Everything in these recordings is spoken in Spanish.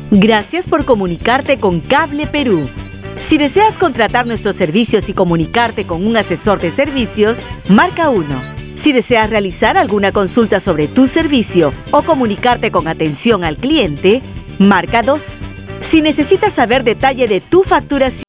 Gracias por comunicarte con Cable Perú. Si deseas contratar nuestros servicios y comunicarte con un asesor de servicios, marca 1. Si deseas realizar alguna consulta sobre tu servicio o comunicarte con atención al cliente, marca 2. Si necesitas saber detalle de tu facturación,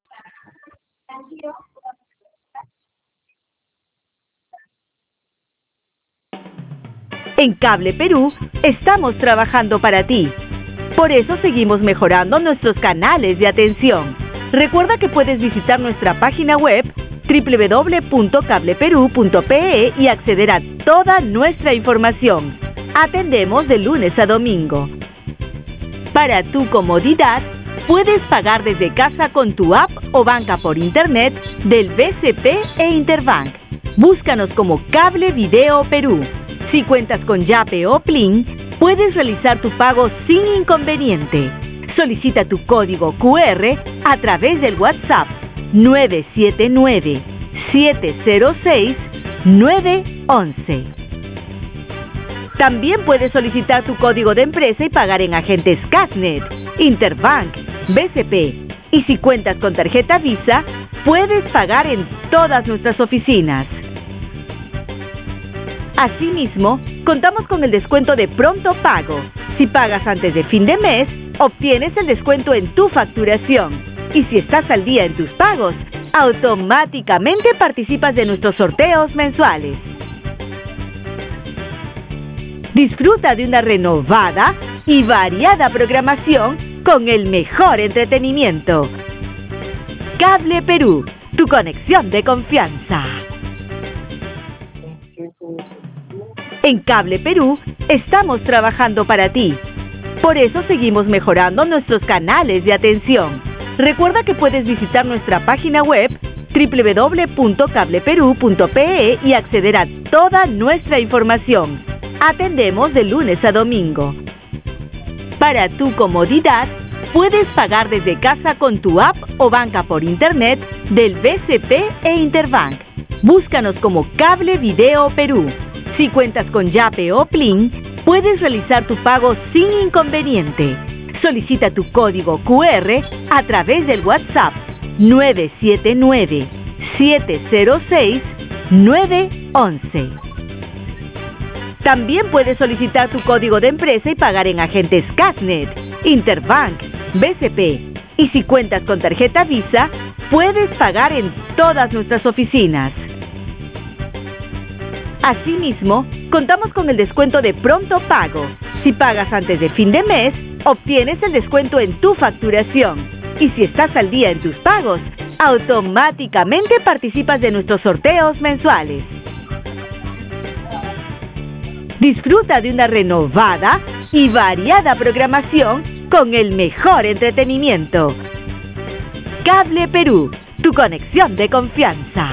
en Cable Perú estamos trabajando para ti. Por eso seguimos mejorando nuestros canales de atención. Recuerda que puedes visitar nuestra página web www.cableperu.pe y acceder a toda nuestra información. Atendemos de lunes a domingo. Para tu comodidad, puedes pagar desde casa con tu app o banca por internet del BCP e Interbank. Búscanos como Cable Video Perú. Si cuentas con Yape o Plin, puedes realizar tu pago sin inconveniente. Solicita tu código QR a través del WhatsApp 979-706-911. También puedes solicitar tu código de empresa y pagar en agentes Casnet, Interbank, BCP. Y si cuentas con tarjeta Visa, puedes pagar en todas nuestras oficinas. Asimismo, contamos con el descuento de pronto pago. Si pagas antes de fin de mes, obtienes el descuento en tu facturación. Y si estás al día en tus pagos, automáticamente participas de nuestros sorteos mensuales. Disfruta de una renovada y variada programación con el mejor entretenimiento. Cable Perú, tu conexión de confianza. En Cable Perú estamos trabajando para ti. Por eso seguimos mejorando nuestros canales de atención. Recuerda que puedes visitar nuestra página web www.cableperu.pe y acceder a toda nuestra información. Atendemos de lunes a domingo. Para tu comodidad, puedes pagar desde casa con tu app o banca por internet del BCP e Interbank. Búscanos como Cable Video Perú. Si cuentas con Yape o Plin, puedes realizar tu pago sin inconveniente. Solicita tu código QR a través del WhatsApp 979-706-911. También puedes solicitar tu código de empresa y pagar en agentes Casnet, Interbank, BCP. Y si cuentas con tarjeta Visa, puedes pagar en todas nuestras oficinas. Asimismo, contamos con el descuento de pronto pago. Si pagas antes de fin de mes, obtienes el descuento en tu facturación. Y si estás al día en tus pagos, automáticamente participas de nuestros sorteos mensuales. Disfruta de una renovada y variada programación con el mejor entretenimiento. Cable Perú, tu conexión de confianza.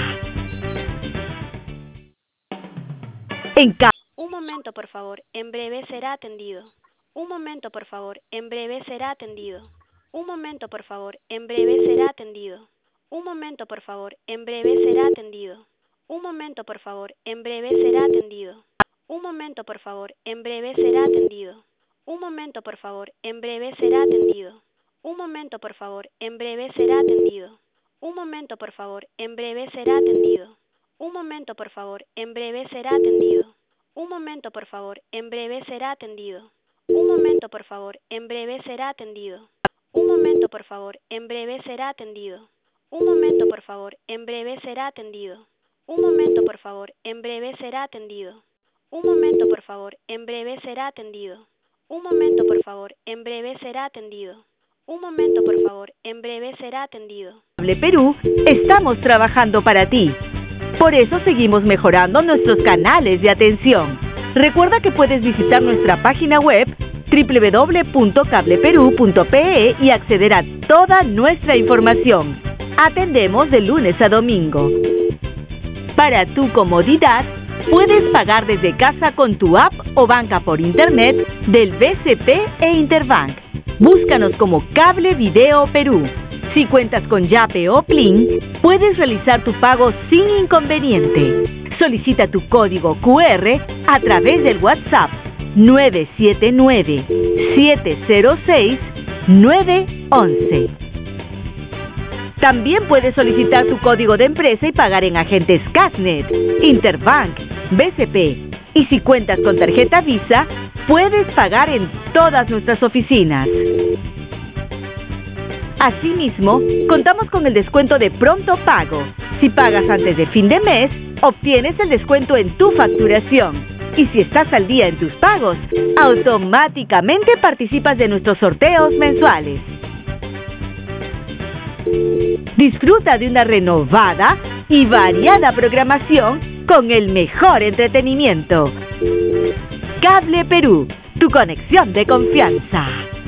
Un momento, por favor. En breve será atendido. Un momento, por favor. En breve será atendido. Un momento, por favor. En breve será atendido. Un momento, por favor. En breve será atendido. Un momento, por favor. En breve será atendido. Un momento, por favor. En breve será atendido. Un momento, por favor. En breve será atendido. Un momento, por favor. En breve será atendido. Un momento, por favor. En breve será atendido. Un momento, por favor. En breve será atendido. Un momento, por favor. En breve será atendido. Un momento, por favor. En breve será atendido. Un momento, por favor. En breve será atendido. Un momento, por favor. En breve será atendido. Un momento, por favor. En breve será atendido. Un momento, por favor. En breve será atendido. Un momento, por favor. En breve será atendido. Un momento, por favor. En breve será atendido. Cable Perú, estamos trabajando para ti. Por eso seguimos mejorando nuestros canales de atención. Recuerda que puedes visitar nuestra página web www.cableperu.pe y acceder a toda nuestra información. Atendemos de lunes a domingo. Para tu comodidad, puedes pagar desde casa con tu app o banca por internet del BCP e Interbank. Búscanos como Cable Video Perú. Si cuentas con Yape o Plin, puedes realizar tu pago sin inconveniente. Solicita tu código QR a través del WhatsApp 979-706 911. También puedes solicitar tu código de empresa y pagar en agentes Cashnet, Interbank, BCP. Y si cuentas con tarjeta Visa, puedes pagar en todas nuestras oficinas. Asimismo, contamos con el descuento de pronto pago. Si pagas antes de fin de mes, obtienes el descuento en tu facturación. Y si estás al día en tus pagos, automáticamente participas de nuestros sorteos mensuales. Disfruta de una renovada y variada programación con el mejor entretenimiento. Cable Perú, tu conexión de confianza.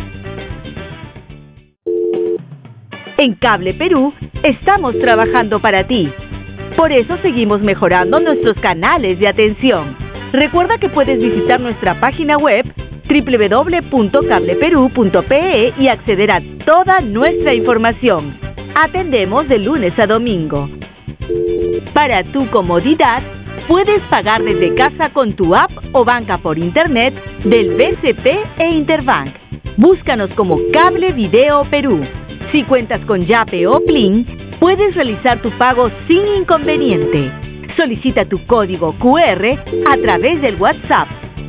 En Cable Perú estamos trabajando para ti. Por eso seguimos mejorando nuestros canales de atención. Recuerda que puedes visitar nuestra página web www.cableperú.pe y acceder a toda nuestra información. Atendemos de lunes a domingo. Para tu comodidad, puedes pagar desde casa con tu app o banca por internet del BCP e Interbank. Búscanos como Cable Video Perú. Si cuentas con Yape o Plin, puedes realizar tu pago sin inconveniente. Solicita tu código QR a través del WhatsApp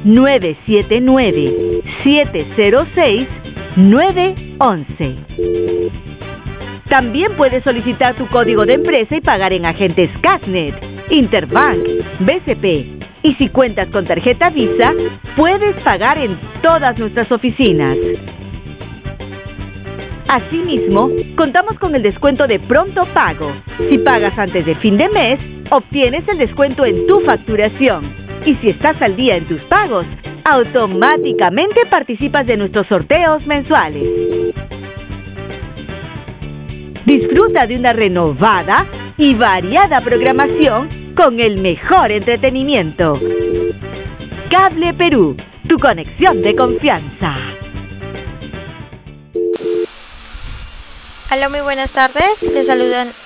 979-706-911. También puedes solicitar tu código de empresa y pagar en agentes Cashnet, Interbank, BCP. Y si cuentas con tarjeta Visa, puedes pagar en todas nuestras oficinas. Asimismo, contamos con el descuento de pronto pago. Si pagas antes de fin de mes, obtienes el descuento en tu facturación. Y si estás al día en tus pagos, automáticamente participas de nuestros sorteos mensuales. Disfruta de una renovada y variada programación con el mejor entretenimiento. Cable Perú, tu conexión de confianza. Hola, muy buenas tardes. Les saludan